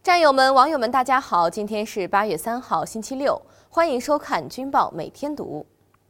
战友们、网友们，大家好！今天是8月3号，星期六，欢迎收看《军报每天读》。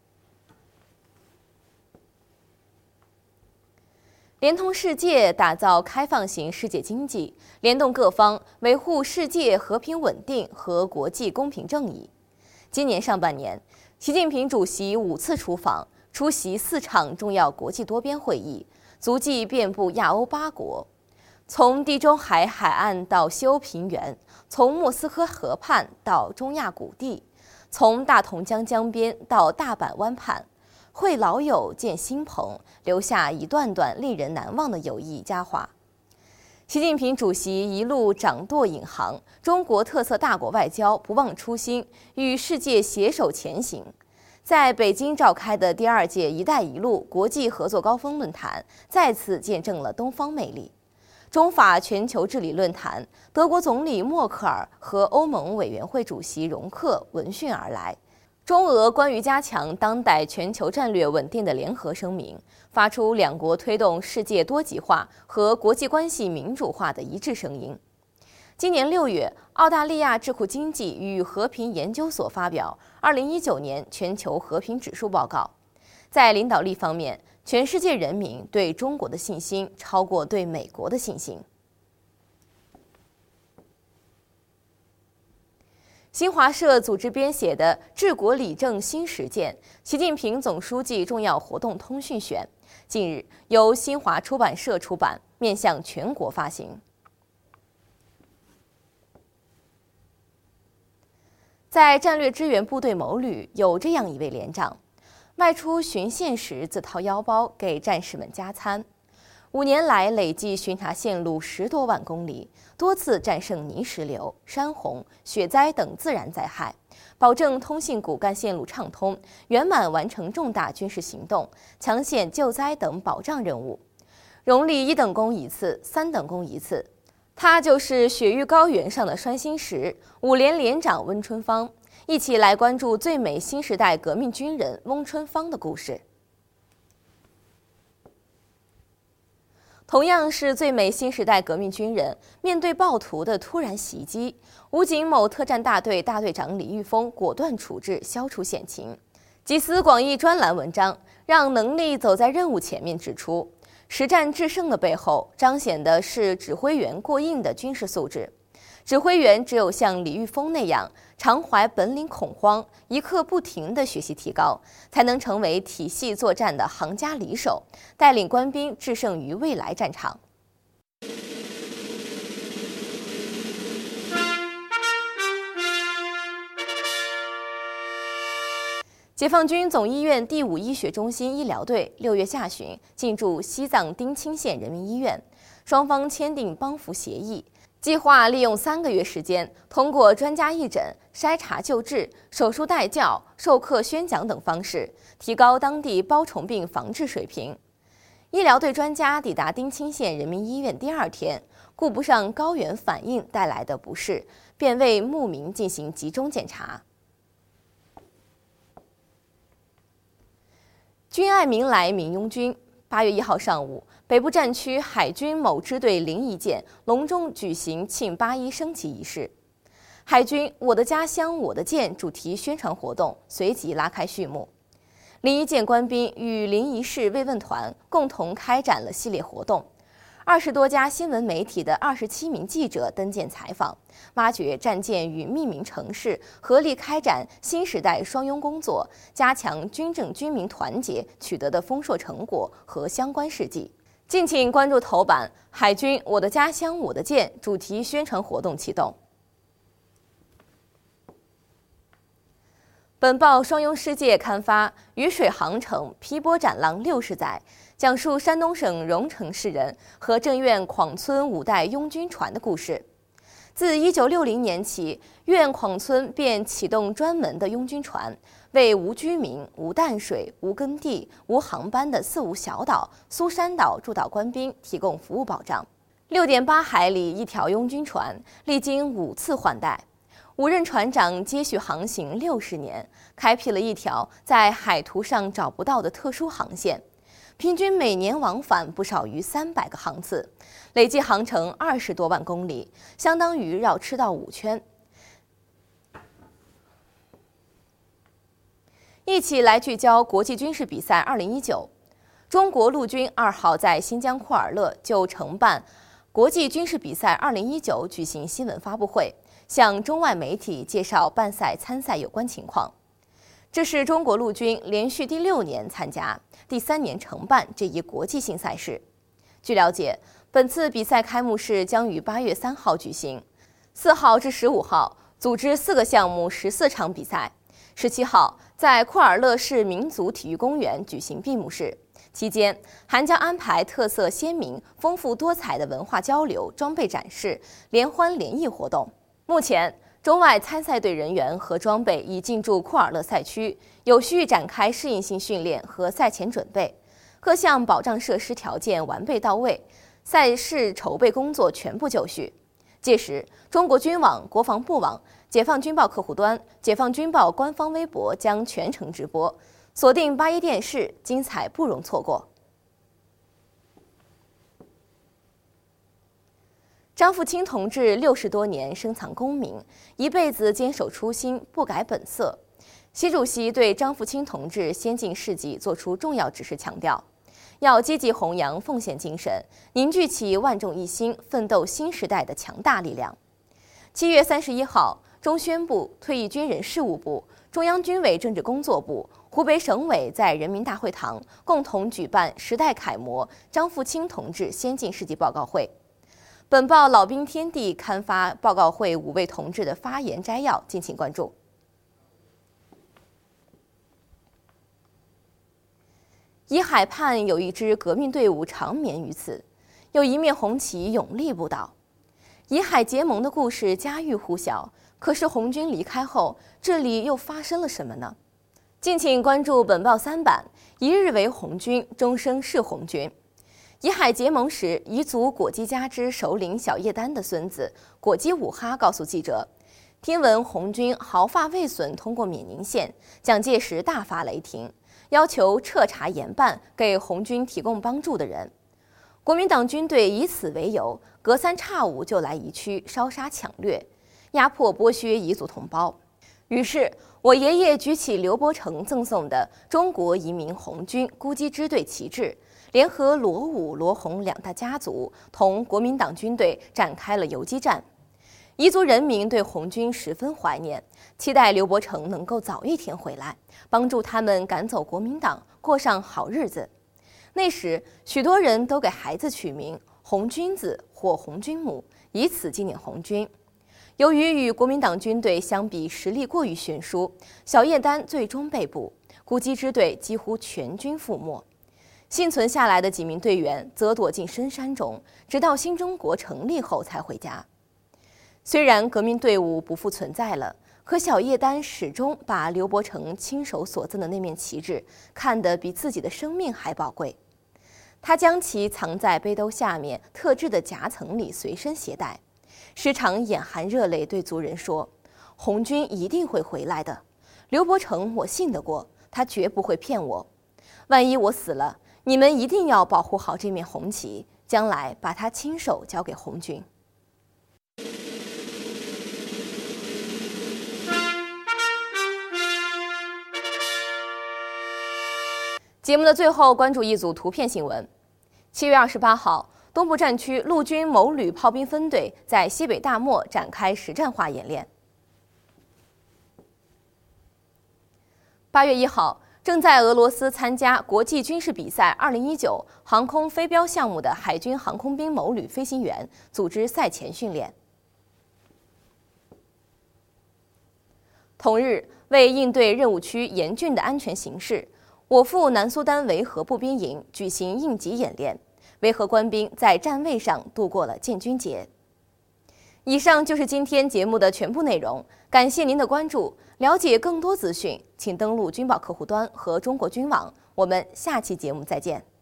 联通世界，打造开放型世界经济，联动各方，维护世界和平稳定和国际公平正义。今年上半年，习近平主席5次出访，出席4场重要国际多边会议，足迹遍布亚欧8国。从地中海海岸到西欧平原，从莫斯科河畔到中亚谷地，从大同江江边到大阪湾畔，会老友见新朋，留下一段段令人难忘的友谊佳话。习近平主席一路掌舵引航，中国特色大国外交不忘初心，与世界携手前行。在北京召开的第2届“一带一路”国际合作高峰论坛，再次见证了东方魅力。中法全球治理论坛，德国总理默克尔和欧盟委员会主席容克闻讯而来。中俄关于加强当代全球战略稳定的联合声明，发出两国推动世界多极化和国际关系民主化的一致声音。今年6月，澳大利亚智库经济与和平研究所发表2019年全球和平指数报告。在领导力方面，全世界人民对中国的信心超过对美国的信心。新华社组织编写的《治国理政新实践：习近平总书记重要活动通讯选》近日由新华出版社出版，面向全国发行。在战略支援部队某旅，有这样一位连长，外出巡线时自掏腰包给战士们加餐，5年来累计巡查线路10多万公里，多次战胜泥石流、山洪、雪灾等自然灾害，保证通信骨干线路畅通，圆满完成重大军事行动、抢险救灾等保障任务，荣立1等功1次、3等功1次。他就是雪域高原上的拴心石，5连连长温春芳。一起来关注最美新时代革命军人翁春芳的故事。同样是最美新时代革命军人，面对暴徒的突然袭击，武警某特战大队大队长李玉峰果断处置，消除险情。集思广益专栏文章让能力走在任务前面指出，实战制胜的背后彰显的是指挥员过硬的军事素质。指挥员只有像李玉峰那样常怀本领恐慌，一刻不停地学习提高，才能成为体系作战的行家里手，带领官兵制胜于未来战场。解放军总医院第5医学中心医疗队6月下旬进驻西藏丁青县人民医院，双方签订帮扶协议。计划利用3个月时间，通过专家义诊、筛查救治、手术带教、授课宣讲等方式，提高当地包虫病防治水平。医疗队专家抵达丁青县人民医院第2天，顾不上高原反应带来的不适，便为牧民进行集中检查。军爱民来民拥军。8月1号上午，北部战区海军某支队临沂舰隆重举行庆81升旗仪式。海军我的家乡我的舰主题宣传活动随即拉开序幕。临沂舰官兵与临沂市慰问团共同开展了系列活动，20多家新闻媒体的27名记者登舰采访，挖掘战舰与命名城市合力开展新时代双拥工作，加强军政军民团结取得的丰硕成果和相关事迹。敬请关注头版，海军我的家乡我的舰主题宣传活动启动。本报双拥世界刊发《雨水航程劈波斩浪60载》，讲述山东省荣成市人和郑院匡村5代拥军船的故事。自1960年起，院匡村便启动专门的拥军船，为无居民、无淡水、无耕地、无航班的四无小岛苏山岛驻岛官兵提供服务保障。6.8海里一条拥军船，历经5次换代。5任船长接续航行60年，开辟了一条在海图上找不到的特殊航线。 平均每年往返不少于300个航次，累计航程20多万公里，相当于绕赤道5圈。一起来聚焦国际军事比赛2019。中国陆军2号在新疆库尔勒就承办国际军事比赛2019举行新闻发布会，向中外媒体介绍办赛参赛有关情况。这是中国陆军连续第6年参加、第3年承办这一国际性赛事。据了解，本次比赛开幕式将于8月3号举行，4号至15号组织4个项目14场比赛，17号在库尔勒市民族体育公园举行闭幕式。期间还将安排特色鲜明、丰富多彩的文化交流、装备展示、联欢联谊活动。目前，中外参赛队人员和装备已进驻库尔勒赛区，有序展开适应性训练和赛前准备，各项保障设施条件完备到位，赛事筹备工作全部就绪。届时，中国军网、国防部网、解放军报客户端、解放军报官方微博将全程直播。锁定81电视，精彩不容错过。张富清同志60多年深藏功名，一辈子坚守初心，不改本色。习主席对张富清同志先进事迹作出重要指示，强调要积极弘扬奉献精神，凝聚起万众一心、奋斗新时代的强大力量。7月31号，中宣部、退役军人事务部、中央军委政治工作部、湖北省委在人民大会堂共同举办时代楷模张富清同志先进事迹报告会。本报老兵天地刊发报告会5位同志的发言摘要，敬请关注。以海畔有一支革命队伍长眠于此，有一面红旗永立不倒。以海结盟的故事家喻户晓，可是红军离开后，这里又发生了什么呢？敬请关注本报3版，一日为红军，终生是红军。以海结盟时，彝族果基家之首领小叶丹的孙子果基武哈告诉记者，听闻红军毫发未损通过冕宁县，蒋介石大发雷霆，要求彻查严办给红军提供帮助的人。国民党军队以此为由，隔3差5就来彝区烧杀抢掠，压迫剥削彝族同胞。于是我爷爷举起刘伯承赠送的中国移民红军孤击支队旗帜，联合罗武、罗红2大家族，同国民党军队展开了游击战。彝族人民对红军十分怀念，期待刘伯承能够早一天回来，帮助他们赶走国民党，过上好日子。那时，许多人都给孩子取名红军子或红军母，以此纪念红军。由于与国民党军队相比实力过于悬殊，小叶丹最终被捕，孤击支队几乎全军覆没。幸存下来的几名队员则躲进深山中，直到新中国成立后才回家。虽然革命队伍不复存在了，可小叶丹始终把刘伯承亲手所赠的那面旗帜看得比自己的生命还宝贵。他将其藏在背兜下面特制的夹层里随身携带，时常眼含热泪对族人说，红军一定会回来的，刘伯承我信得过，他绝不会骗我。万一我死了，你们一定要保护好这面红旗，将来把它亲手交给红军。节目的最后，关注一组图片新闻。7月28号，东部战区陆军某旅炮兵分队在西北大漠展开实战化演练。8月1号，正在俄罗斯参加国际军事比赛2019航空飞镖项目的海军航空兵某旅飞行员组织赛前训练。同日，为应对任务区严峻的安全形势，我赴南苏丹维和步兵营举行应急演练，维和官兵在站位上度过了建军节。以上就是今天节目的全部内容，感谢您的关注。了解更多资讯，请登录军报客户端和中国军网。我们下期节目再见。